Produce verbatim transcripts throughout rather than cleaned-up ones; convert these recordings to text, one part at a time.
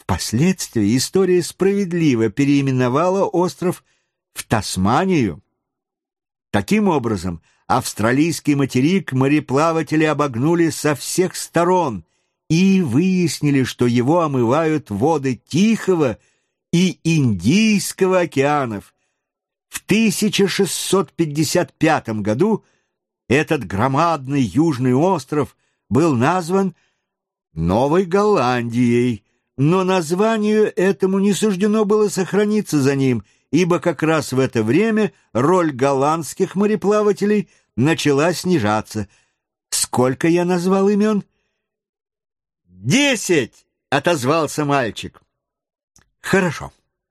Впоследствии история справедливо переименовала остров в Тасманию. Таким образом, австралийский материк мореплаватели обогнули со всех сторон и выяснили, что его омывают воды Тихого и Индийского океанов. В тысяча шестьсот пятьдесят пятом году этот громадный южный остров был назван Новой Голландией, но названию этому не суждено было сохраниться за ним, ибо как раз в это время роль голландских мореплавателей начала снижаться. Сколько я назвал имен? «Десять!» — отозвался мальчик. Хорошо.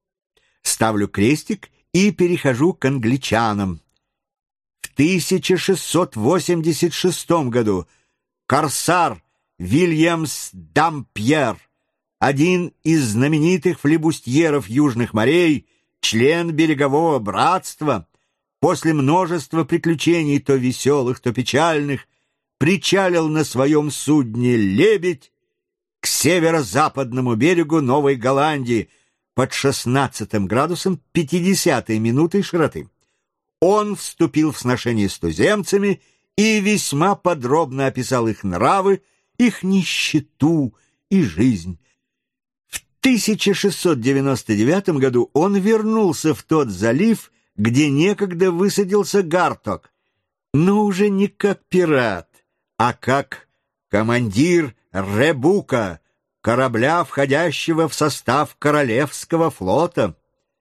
Ставлю крестик и перехожу к англичанам. В тысяча шестьсот восемьдесят шестом году корсар Вильямс Дампьер, один из знаменитых флибустьеров южных морей, член берегового братства, после множества приключений, то веселых, то печальных, причалил на своем судне «Лебедь» к северо-западному берегу Новой Голландии под шестнадцатым градусом пятидесятой минутой широты. Он вступил в сношение с туземцами и весьма подробно описал их нравы, их нищету и жизнь. В тысяча шестьсот девяносто девятом году он вернулся в тот залив, где некогда высадился Гарток, но уже не как пират, а как командир Ребука, корабля, входящего в состав Королевского флота.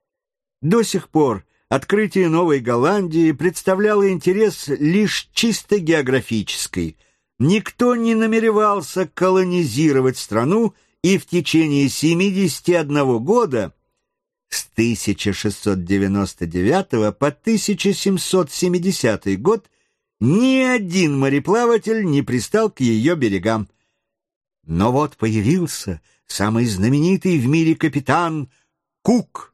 До сих пор открытие Новой Голландии представляло интерес лишь чисто географический. Никто не намеревался колонизировать страну, и в течение семидесяти одного года, с тысяча шестьсот девяносто девятого по тысяча семьсот семидесятый год, ни один мореплаватель не пристал к ее берегам. Но вот появился самый знаменитый в мире капитан Кук,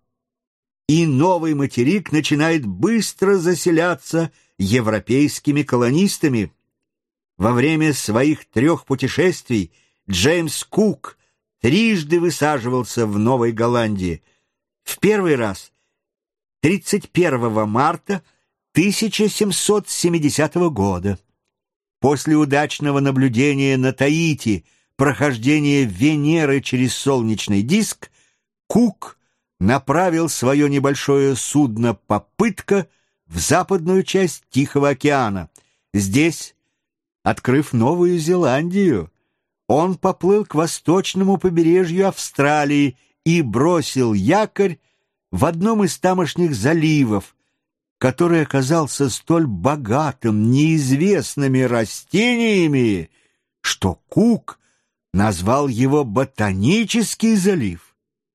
и новый материк начинает быстро заселяться европейскими колонистами. Во время своих трех путешествий Джеймс Кук трижды высаживался в Новой Голландии. В первый раз тридцать первого марта тысяча семьсот семидесятого года. После удачного наблюдения на Таити прохождения Венеры через солнечный диск, Кук направил свое небольшое судно «Попытка» в западную часть Тихого океана. Здесь, открыв Новую Зеландию, он поплыл к восточному побережью Австралии и бросил якорь в одном из тамошних заливов, который оказался столь богатым неизвестными растениями, что Кук назвал его Ботанический залив.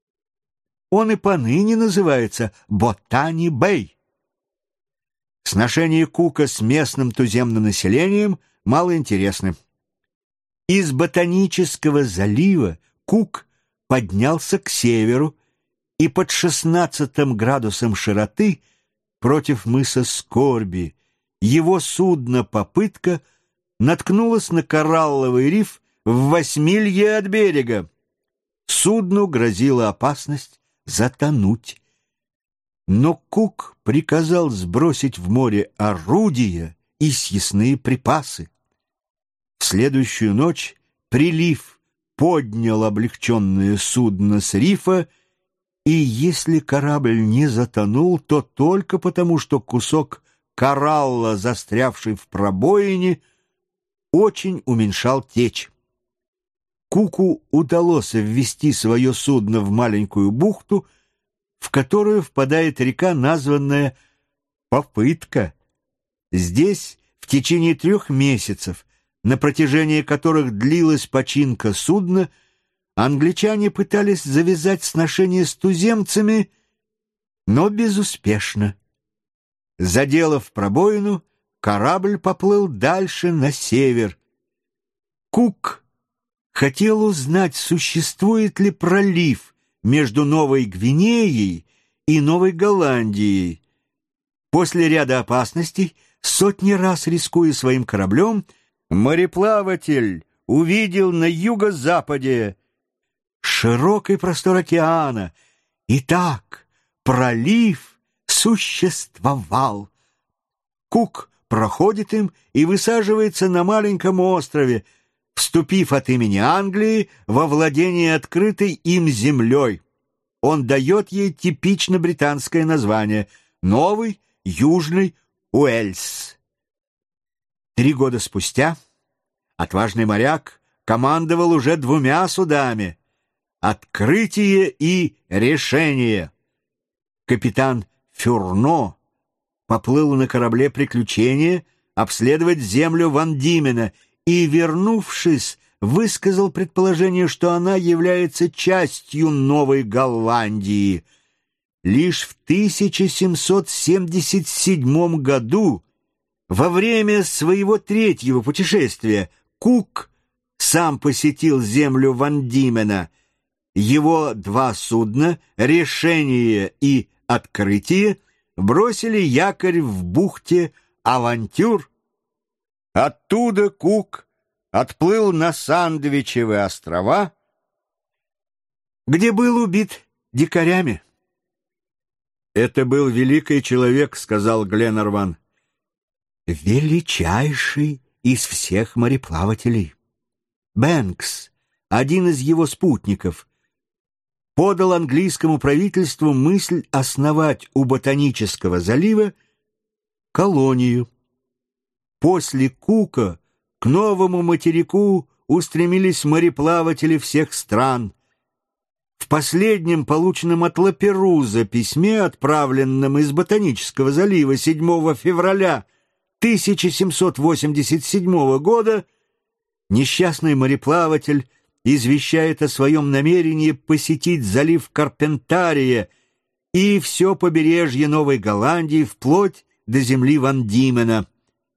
Он и поныне называется Ботани-Бэй. Сношения Кука с местным туземным населением малоинтересны. Из Ботанического залива Кук поднялся к северу и под шестнадцатым градусом широты против мыса Скорби его судно «Попытка» наткнулось на коралловый риф в восьмилье от берега. Судну грозила опасность затонуть. Но Кук приказал сбросить в море орудия и съестные припасы. В следующую ночь прилив поднял облегченное судно с рифа, и если корабль не затонул, то только потому, что кусок коралла, застрявший в пробоине, очень уменьшал течь. Куку удалось ввести свое судно в маленькую бухту, в которую впадает река, названная Попытка. Здесь в течение трех месяцев, на протяжении которых длилась починка судна, англичане пытались завязать сношения с туземцами, но безуспешно. Заделав пробоину, корабль поплыл дальше на север. Кук хотел узнать, существует ли пролив между Новой Гвинеей и Новой Голландией. После ряда опасностей, сотни раз рискуя своим кораблем, мореплаватель увидел на юго-западе широкий простор океана. Итак, пролив существовал. Кук проходит им и высаживается на маленьком острове, вступив от имени Англии во владение открытой им землей. Он дает ей типично британское название — Новый Южный Уэльс. Три года спустя отважный моряк командовал уже двумя судами — «Открытие» и «Решение». Капитан Фюрно поплыл на корабле «Приключения» обследовать землю Ван Димена и, вернувшись, высказал предположение, что она является частью Новой Голландии. Лишь в тысяча семьсот семьдесят седьмом году, во время своего третьего путешествия, Кук сам посетил землю Ван Димена. Его два судна, «Решение» и «Открытие», бросили якорь в бухте Авантюр. Оттуда Кук отплыл на Сандвичевы острова, где был убит дикарями. «Это был великий человек», — сказал Гленарван. «Величайший из всех мореплавателей. Бэнкс, один из его спутников, подал английскому правительству мысль основать у Ботанического залива колонию. После Кука к новому материку устремились мореплаватели всех стран. В последнем, полученном от Лаперуза письме, отправленном из Ботанического залива седьмого февраля тысяча семьсот восемьдесят седьмого года, несчастный мореплаватель извещает о своем намерении посетить залив Карпентария и все побережье Новой Голландии вплоть до земли Ван Димена.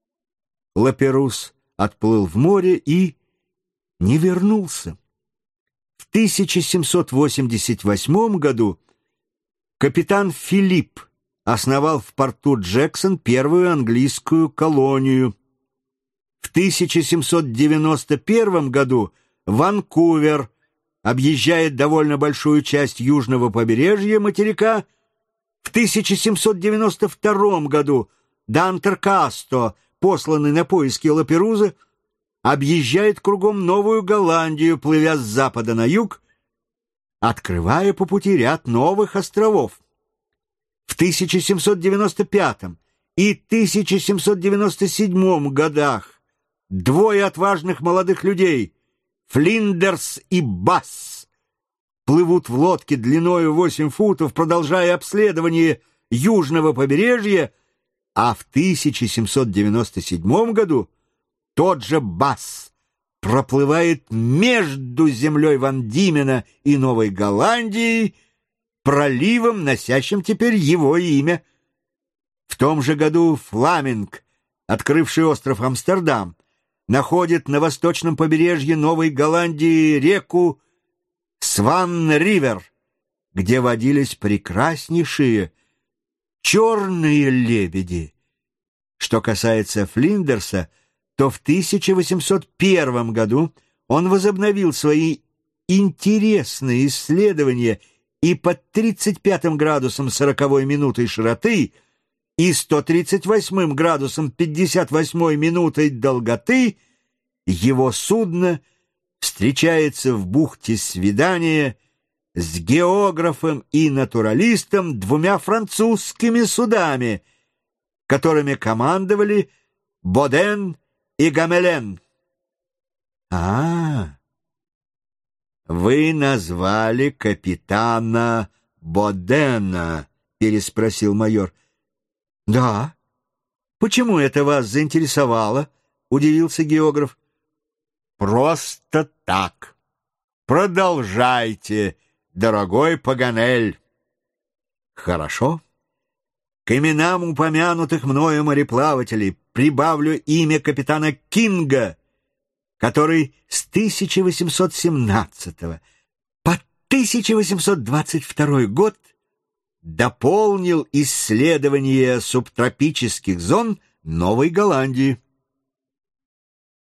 Лаперуз отплыл в море и не вернулся. В тысяча семьсот восемьдесят восьмом году капитан Филипп основал в порту Джексон первую английскую колонию. В тысяча семьсот девяносто первом году Ванкувер объезжает довольно большую часть южного побережья материка. В тысяча семьсот девяносто втором году Дантер Касто, посланный на поиски Лаперуза, объезжает кругом Новую Голландию, плывя с запада на юг, открывая по пути ряд новых островов. В тысяча семьсот девяносто пятом и тысяча семьсот девяносто седьмом годах двое отважных молодых людей, Флиндерс и Басс, плывут в лодке длиною восемь футов, продолжая обследование южного побережья, а в тысяча семьсот девяносто седьмом году тот же Басс проплывает между землей Ван Димена и Новой Голландией, проливом, носящим теперь его имя. В том же году Фламинг, открывший остров Амстердам, находит на восточном побережье Новой Голландии реку Сван-Ривер, где водились прекраснейшие черные лебеди. Что касается Флиндерса, то в тысяча восемьсот первом году он возобновил свои интересные исследования и под тридцать пятым градусом сороковой минутой широты и сто тридцать восьмым градусом пятьдесят восьмой минутой долготы его судно встречается в бухте Свидания с географом и натуралистом, двумя французскими судами, которыми командовали Боден и Гамелен. А, вы назвали капитана Бодена, переспросил майор. Да. Почему это вас заинтересовало? Удивился географ. Просто так. Продолжайте, дорогой Паганель. Хорошо. К именам упомянутых мною мореплавателей прибавлю имя капитана Кинга, который с тысяча восемьсот семнадцатого по тысяча восемьсот двадцать второй год дополнил исследования субтропических зон Новой Голландии.